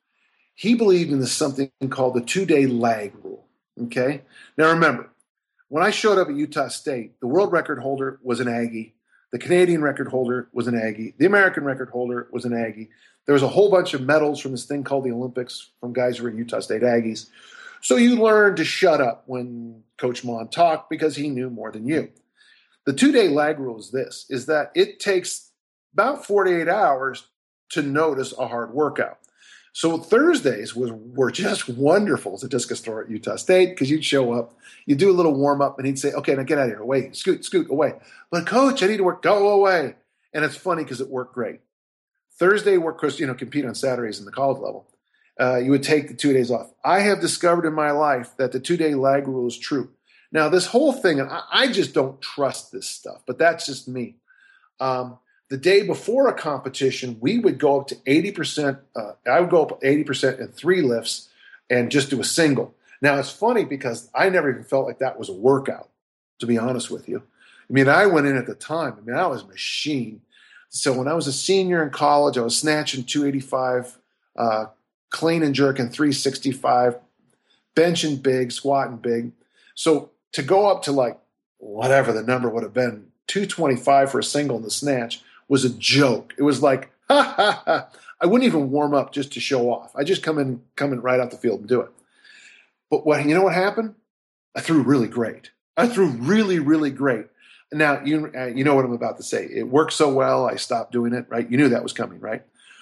he believed in this something called the two-day lag rule, okay? Now remember, when I showed up at Utah State, the world record holder was an Aggie. The Canadian record holder was an Aggie. The American record holder was an Aggie. There was a whole bunch of medals from this thing called the Olympics from guys who were Utah State Aggies. So you learn to shut up when Coach Mahn talked because he knew more than you. The two-day lag rule is this, is that it takes about forty-eight hours to notice a hard workout. So Thursdays was, were just wonderful as a discus thrower at Utah State because you'd show up, you'd do a little warm-up, and he'd say, okay, now get out of here, away, scoot, scoot, away. But, Coach, I need to work, go away. And it's funny because it worked great. Thursday work, because, you know, compete on Saturdays in the college level. Uh, you would take the two days off. I have discovered in my life that the two-day lag rule is true. Now, this whole thing, and I, I just don't trust this stuff, but that's just me. Um, the day before a competition, we would go up to eighty percent. Uh, I would go up eighty percent in three lifts and just do a single. Now, it's funny because I never even felt like that was a workout, to be honest with you. I mean, I went in at the time. I mean, I was a machine. So when I was a senior in college, I was snatching two eighty-five, uh, clean and jerking three sixty-five, benching big, squatting big. So to go up to like whatever the number would have been, two twenty-five for a single in the snatch was a joke. It was like, ha, ha, ha. I wouldn't even warm up just to show off. I just come in, come in right out the field and do it. But what, you know what happened? I threw really great. I threw really, really great. Now, you, uh, you know what I'm about to say. It worked so well, I stopped doing it, right? You knew that was coming, right?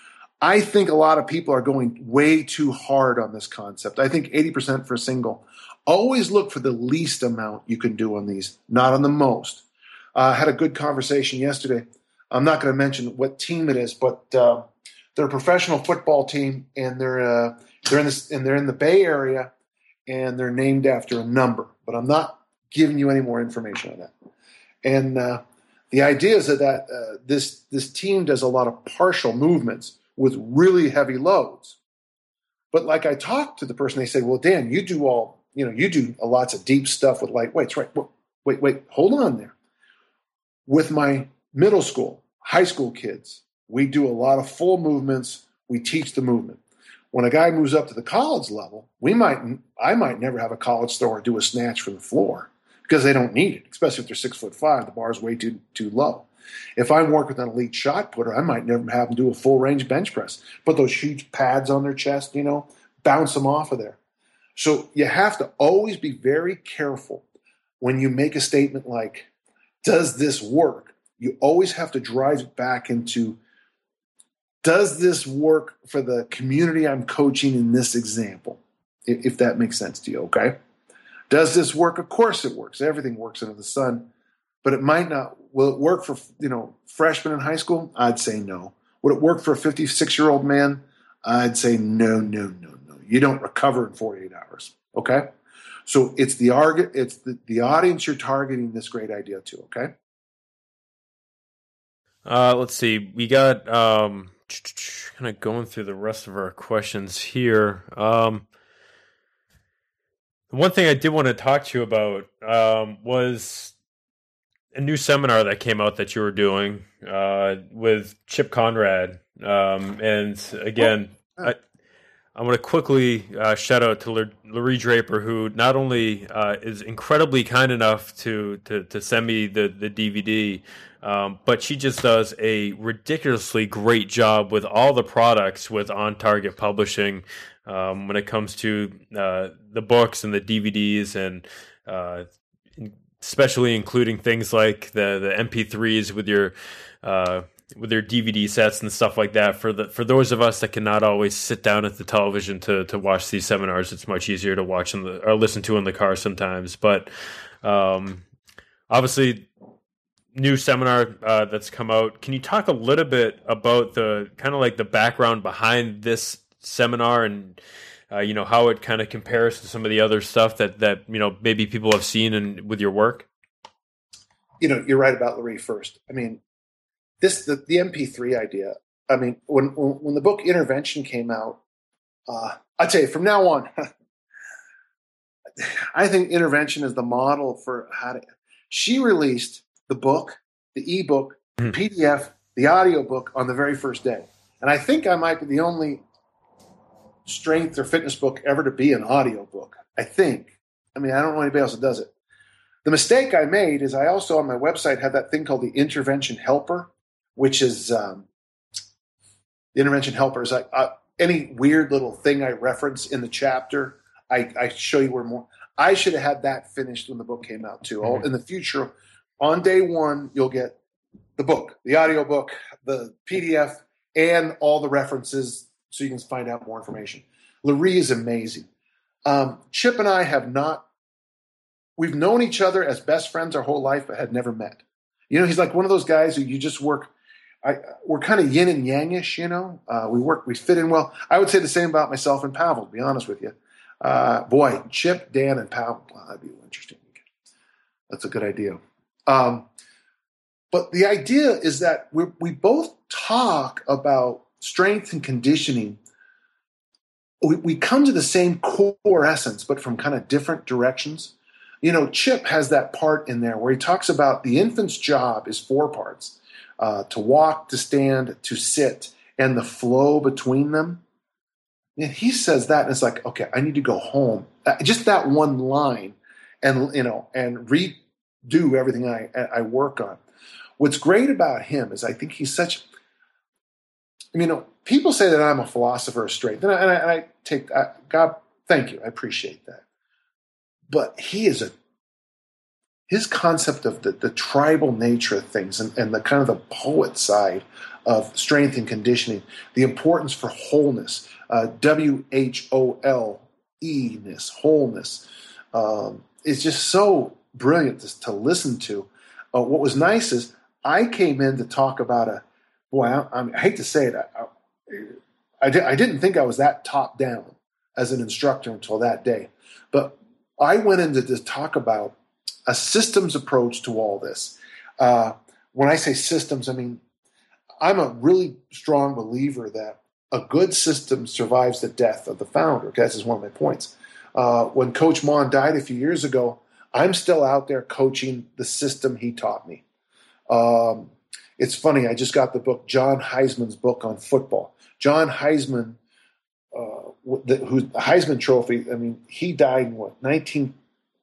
I think a lot of people are going way too hard on this concept. I think eighty percent for a single. Always look for the least amount you can do on these, not on the most. I uh, had a good conversation yesterday. I'm not going to mention what team it is, but uh, they're a professional football team, and they're uh, they're in this, and they're in the Bay Area, and they're named after a number. But I'm not giving you any more information on that. And uh, the idea is that, that uh, this this team does a lot of partial movements with really heavy loads. But like I talked to the person, they say, well, Dan, you do all, you know, you do lots of deep stuff with light weights, right? Well, wait, wait, hold on there. With my middle school, high school kids, we do a lot of full movements. We teach the movement. When a guy moves up to the college level, we might, I might never have a college thrower do a snatch from the floor because they don't need it, especially if they're six foot five. The bar is way too too low. If I'm working with an elite shot putter, I might never have them do a full range bench press. Put those huge pads on their chest, you know, bounce them off of there. So you have to always be very careful when you make a statement like, does this work? You always have to drive it back into, does this work for the community I'm coaching in this example? If that makes sense to you, okay? Does this work? Of course it works. Everything works under the sun. But it might not. Will it work for, you know, freshmen in high school? I'd say no. Would it work for a fifty-six-year-old man? I'd say no, no, no, no. You don't recover in forty-eight hours, okay? So it's the arg- it's the, the audience you're targeting this great idea to, okay? Uh, let's see. We got um, kind of going through the rest of our questions here. Um, one thing I did want to talk to you about um, was a new seminar that came out that you were doing uh, with Chip Conrad. Um, and again, oh. I, I want to quickly uh, shout out to Larry Draper, who not only uh, is incredibly kind enough to to, to send me the, the D V D, um, but she just does a ridiculously great job with all the products with On Target Publishing um, when it comes to uh, the books and the D V Ds, and uh, especially including things like the, the M P threes with your uh, with their D V D sets and stuff like that. For the for those of us that cannot always sit down at the television to to watch these seminars, it's much easier to watch in the, or listen to in the car sometimes. But um, obviously, new seminar uh, that's come out. Can you talk a little bit about the kind of like the background behind this seminar, and uh, you know, how it kind of compares to some of the other stuff that that you know maybe people have seen and with your work? You know, you're right about Larry first. I mean, This the, the M P three idea. I mean, when when the book Intervention came out, uh, I tell you, from now on, I think Intervention is the model for how to. She released the book, the ebook, the P D F, the audiobook on the very first day, and I think I might be the only strength or fitness book ever to be an audiobook. I think. I mean, I don't know anybody else that does it. The mistake I made is I also on my website had that thing called the Intervention Helper, which is um, the Intervention Helper is like uh, any weird little thing I reference in the chapter, I, I show you where more. I should have had that finished when the book came out too. Mm-hmm. In the future, on day one, you'll get the book, the audio book, the P D F, and all the references so you can find out more information. Larry is amazing. Um, Chip and I have not, we've known each other as best friends our whole life, but had never met. You know, he's like one of those guys who you just work. I, we're kind of yin and yangish, you know. Uh, we work, we fit in well. I would say the same about myself and Pavel, to be honest with you. Uh, boy, Chip, Dan, and Pavel, well, that'd be interesting. That's a good idea. Um, but the idea is that we we both talk about strength and conditioning. We, we come to the same core essence, but from kind of different directions. You know, Chip has that part in there where he talks about the infant's job is four parts. Uh, to walk, to stand, to sit, and the flow between them. And he says that, and it's like, okay, I need to go home. Uh, just that one line, and you know, and redo everything I I work on. What's great about him is I think he's such. I mean, you know, people say that I'm a philosopher of strength, and I, and I, and I take I, God, thank you, I appreciate that. But he is a. His concept of the, the tribal nature of things and, and the kind of the poet side of strength and conditioning, the importance for wholeness, uh, W H O L E-ness, wholeness, um, is just so brilliant to, to listen to. Uh, what was nice is I came in to talk about a, boy, I, I, mean, I hate to say it, I, I, I, did, I didn't think I was that top down as an instructor until that day. But I went in to, to talk about a systems approach to all this. Uh, when I say systems, I mean, I'm a really strong believer that a good system survives the death of the founder. Okay, this is one of my points. Uh, when Coach Mon died a few years ago, I'm still out there coaching the system he taught me. Um, it's funny, I just got the book, John Heisman's book on football. John Heisman, uh, the, who's the Heisman Trophy, I mean, he died in what, nineteen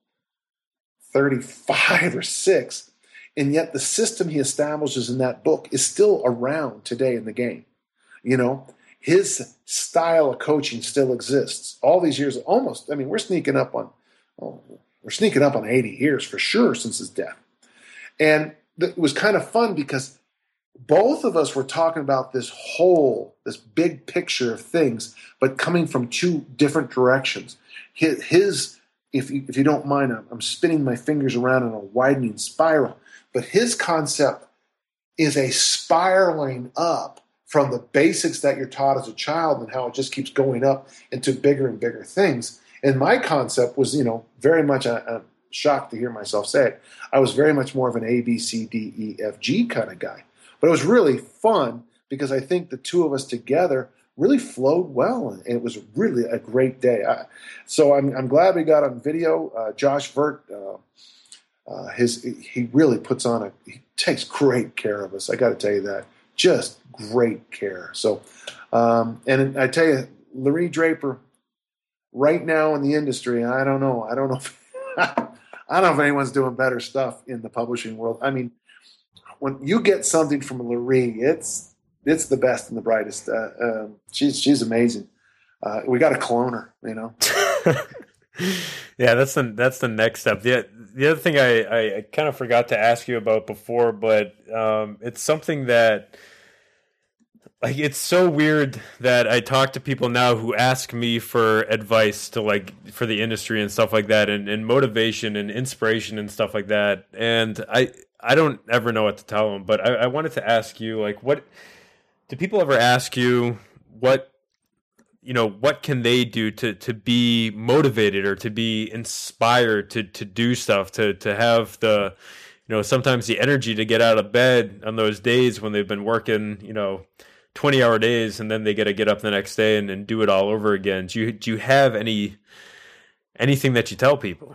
thirty-five or six, and yet the system he establishes in that book is still around today in the game. You know, his style of coaching still exists. All these years, almost, I mean, we're sneaking up on, oh, we're sneaking up on eighty years for sure since his death. And it was kind of fun because both of us were talking about this whole, this big picture of things, but coming from two different directions. His, his If you, if you don't mind, I'm, I'm spinning my fingers around in a widening spiral. But his concept is a spiraling up from the basics that you're taught as a child and how it just keeps going up into bigger and bigger things. And my concept was, you know, very much, I'm shocked to hear myself say it, I was very much more of an A, B, C, D, E, F, G kind of guy. But it was really fun because I think the two of us together really flowed well, and it was really a great day. I, so I'm, I'm glad we got on video. Uh, Josh Vert, uh, uh, his he really puts on a he takes great care of us. I got to tell you that, just great care. So, um, and I tell you, Larry Draper, right now in the industry, I don't know, I don't know, if, I don't know if anyone's doing better stuff in the publishing world. I mean, when you get something from Larry, it's It's the best and the brightest. Uh, uh, she's she's amazing. Uh, we got to clone her, you know. Yeah, that's the that's the next step. The the other thing I, I, I kind of forgot to ask you about before, but um, it's something that like it's so weird that I talk to people now who ask me for advice to like for the industry and stuff like that, and, and motivation and inspiration and stuff like that. And I I don't ever know what to tell them. But I, I wanted to ask you, like, what. Do people ever ask you what, you know, what can they do to, to be motivated or to be inspired to, to do stuff, to, to have the, you know, sometimes the energy to get out of bed on those days when they've been working, you know, twenty hour days, and then they get to get up the next day and, and do it all over again. Do you, do you have any, anything that you tell people?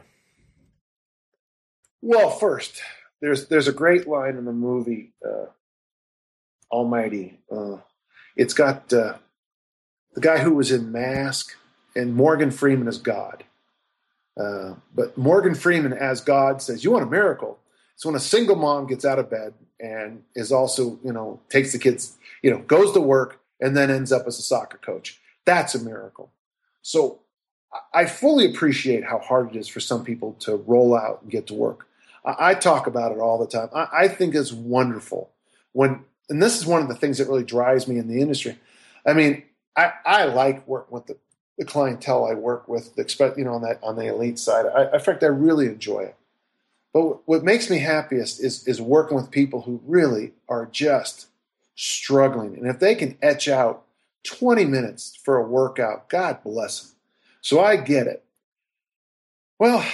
Well, first, there's, there's a great line in the movie, uh, Almighty. Uh, it's got uh, the guy who was in Mask and Morgan Freeman as God. Uh, but Morgan Freeman as God says, "You want a miracle?" It's when a single mom gets out of bed and is also, you know, takes the kids, you know, goes to work and then ends up as a soccer coach. That's a miracle. So I fully appreciate how hard it is for some people to roll out and get to work. I, I talk about it all the time. I, I think it's wonderful when. And this is one of the things that really drives me in the industry. I mean, I, I like working with the, the clientele I work with, expect, you know, on that on the elite side. I, in fact, I really enjoy it. But what makes me happiest is is working with people who really are just struggling. And if they can etch out twenty minutes for a workout, God bless them. So I get it. Well,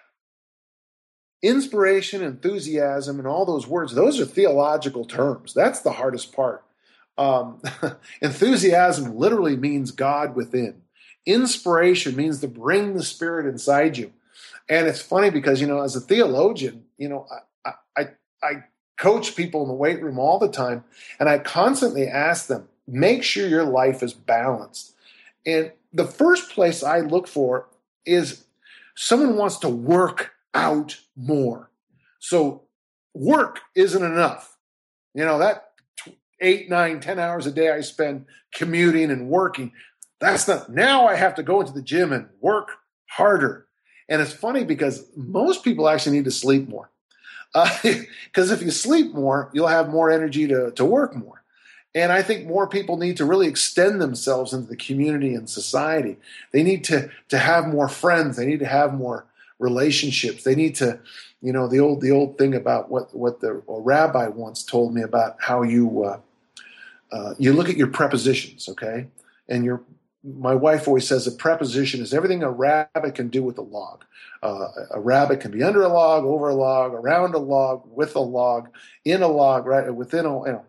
inspiration, enthusiasm, and all those words, those are theological terms. That's the hardest part. Um, enthusiasm literally means God within. Inspiration means to bring the Spirit inside you. And it's funny because, you know, as a theologian, you know, I, I, I coach people in the weight room all the time, and I constantly ask them, make sure your life is balanced. And the first place I look for is someone wants to work out more. So work isn't enough. You know, that eight, nine, ten hours a day I spend commuting and working, that's not, now I have to go into the gym and work harder. And it's funny because most people actually need to sleep more. Because uh, if you sleep more, you'll have more energy to, to work more. And I think more people need to really extend themselves into the community and society. They need to, to have more friends. They need to have more relationships. They need to, you know, the old the old thing about what what the a rabbi once told me about how you uh, uh, you look at your prepositions, okay? And your my wife always says a preposition is everything a rabbit can do with a log. Uh, a rabbit can be under a log, over a log, around a log, with a log, in a log, right within a. You know.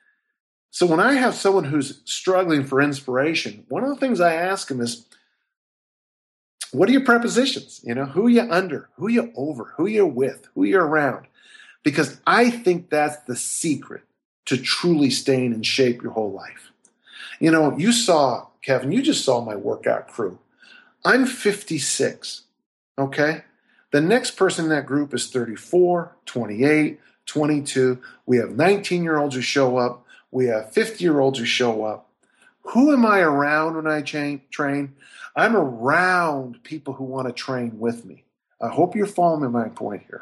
So when I have someone who's struggling for inspiration, one of the things I ask them is, what are your prepositions? You know, who are you under? Who are you over? Who are you with? Who are you around? Because I think that's the secret to truly staying in shape your whole life. You know, you saw, Kevin, you just saw my workout crew. I'm fifty-six, okay? The next person in that group is thirty-four, twenty-eight, twenty-two. We have nineteen-year-olds who show up. We have fifty-year-olds who show up. Who am I around when I cha- train? I'm around people who want to train with me. I hope you're following my point here.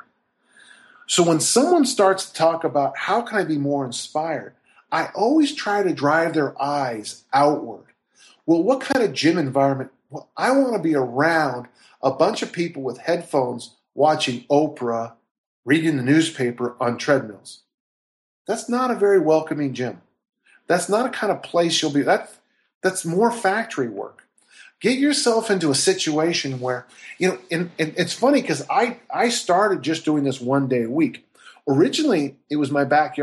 So when someone starts to talk about how can I be more inspired, I always try to drive their eyes outward. Well, what kind of gym environment? Well, I want to be around a bunch of people with headphones watching Oprah, reading the newspaper on treadmills. That's not a very welcoming gym. That's not a kind of place you'll be. That's, that's more factory work. Get yourself into a situation where, you know, and, and it's funny because I, I started just doing this one day a week. Originally, it was my backyard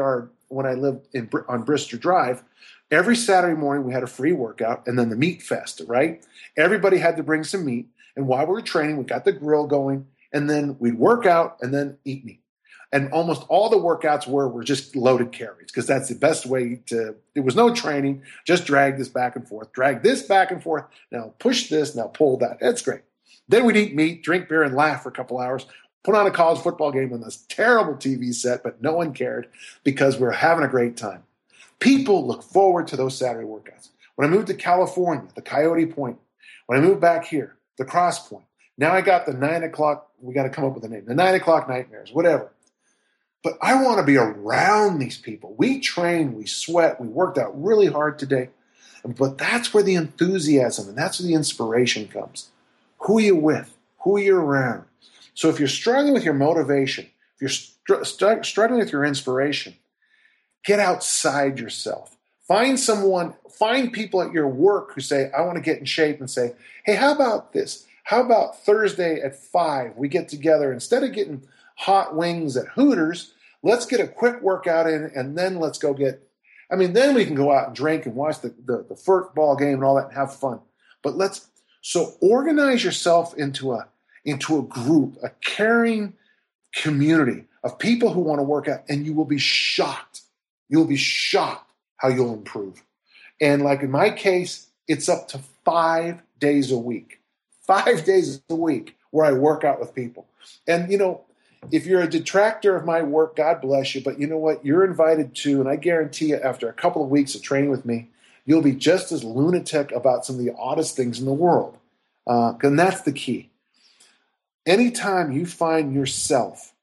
when I lived in on Brister Drive, every Saturday morning we had a free workout and then the meat fest, right? Everybody had to bring some meat. And while we were training, we got the grill going and then we'd work out and then eat meat. And almost all the workouts were, were just loaded carries because that's the best way to, there was no training, just drag this back and forth, drag this back and forth. Now push this, now pull that. That's great. Then we'd eat meat, drink beer, and laugh for a couple hours, put on a college football game on this terrible T V set, but no one cared because we were having a great time. People look forward to those Saturday workouts. When I moved to California, the Coyote Point, when I moved back here, the Cross Point, now I got the nine o'clock, we got to come up with a name, the nine o'clock nightmares, whatever. But I want to be around these people. We trained, we sweat, we worked out really hard today. But that's where the enthusiasm and that's where the inspiration comes. Who are you with? Who are you around? So if you're struggling with your motivation, if you're str- str- struggling with your inspiration, get outside yourself. Find someone, find people at your work who say, I want to get in shape and say, hey, how about this? How about Thursday at five, we get together, instead of getting hot wings at Hooters, let's get a quick workout in and then let's go get, I mean, then we can go out and drink and watch the, the, the football game and all that and have fun. But let's, so organize yourself into a, into a group, a caring community of people who want to work out, and you will be shocked. You'll be shocked how you'll improve. And like in my case, it's up to five days a week, five days a week where I work out with people. And, you know, if you're a detractor of my work, God bless you. But you know what? You're invited to, and I guarantee you after a couple of weeks of training with me, you'll be just as lunatic about some of the oddest things in the world. Uh, and that's the key. Anytime you find yourself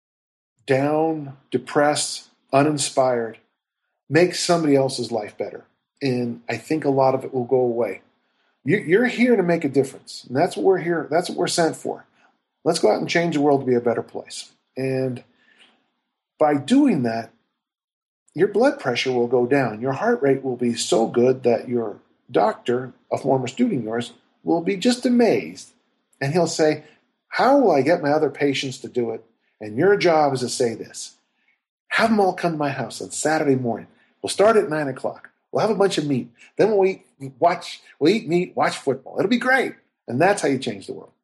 down, depressed, uninspired, make somebody else's life better. And I think a lot of it will go away. You're here to make a difference. And that's what we're here. That's what we're sent for. Let's go out and change the world to be a better place. And by doing that, your blood pressure will go down. Your heart rate will be so good that your doctor, a former student of yours, will be just amazed. And he'll say, how will I get my other patients to do it? And your job is to say this. Have them all come to my house on Saturday morning. We'll start at nine o'clock. We'll have a bunch of meat. Then we'll eat, watch, we'll eat meat, watch football. It'll be great. And that's how you change the world.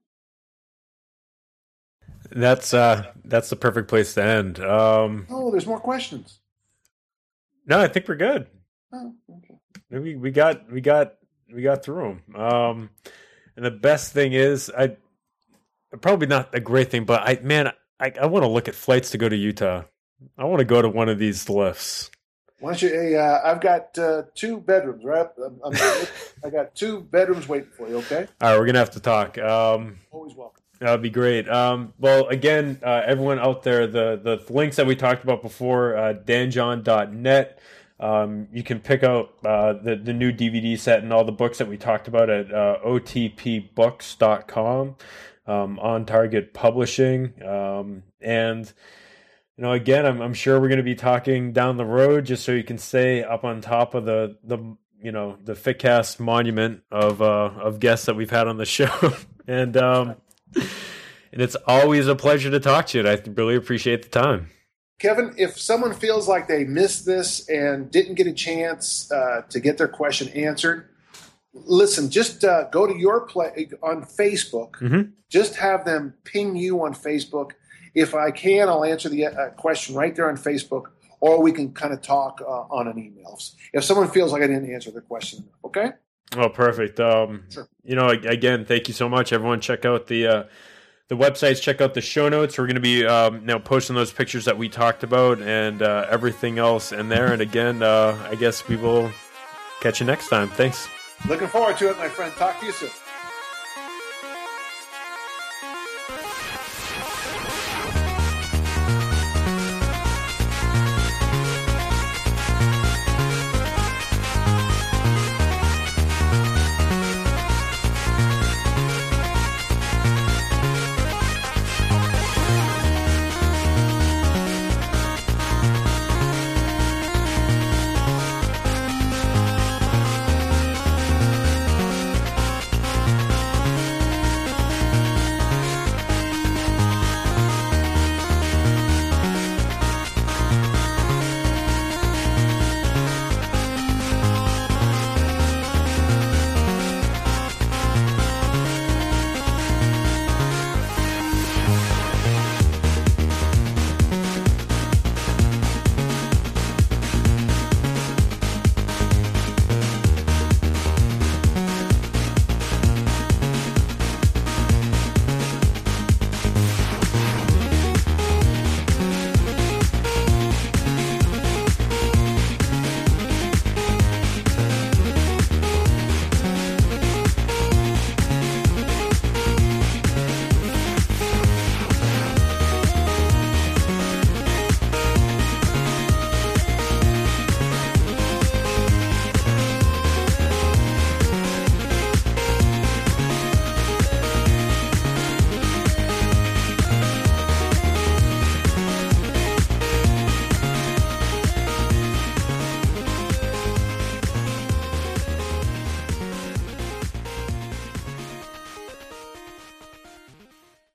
That's uh, that's the perfect place to end. Um, oh, there's more questions. No, I think we're good. Oh, okay. We we got we got we got through them. Um, and the best thing is, I probably not a great thing, but I man, I, I want to look at flights to go to Utah. I want to go to one of these lifts. Why don't you? Hey, uh, I've got uh, two bedrooms, right? I'm, I'm, I got two bedrooms waiting for you. Okay. All right, we're gonna have to talk. Um, Always welcome. That'd be great. Um, well, again, uh, everyone out there, the the links that we talked about before, uh, danjon dot net. Um, you can pick out uh, the the new D V D set and all the books that we talked about at uh, O T P books dot com, um, On Target Publishing, um, and. You know, again, I'm I'm sure we're going to be talking down the road, just so you can stay up on top of the the you know the FitCast monument of uh, of guests that we've had on the show, and um, and it's always a pleasure to talk to you. And I really appreciate the time, Kevin. If someone feels like they missed this and didn't get a chance uh, to get their question answered, listen, just uh, go to your play on Facebook. Mm-hmm. Just have them ping you on Facebook. If I can, I'll answer the uh, question right there on Facebook, or we can kind of talk uh, on an email. If someone feels like I didn't answer their question, okay? Oh, perfect. Um, sure. You know, again, thank you so much, everyone. Check out the uh, the websites. Check out the show notes. We're going to be um, you know posting those pictures that we talked about and uh, everything else in there. And again, uh, I guess we will catch you next time. Thanks. Looking forward to it, my friend. Talk to you soon.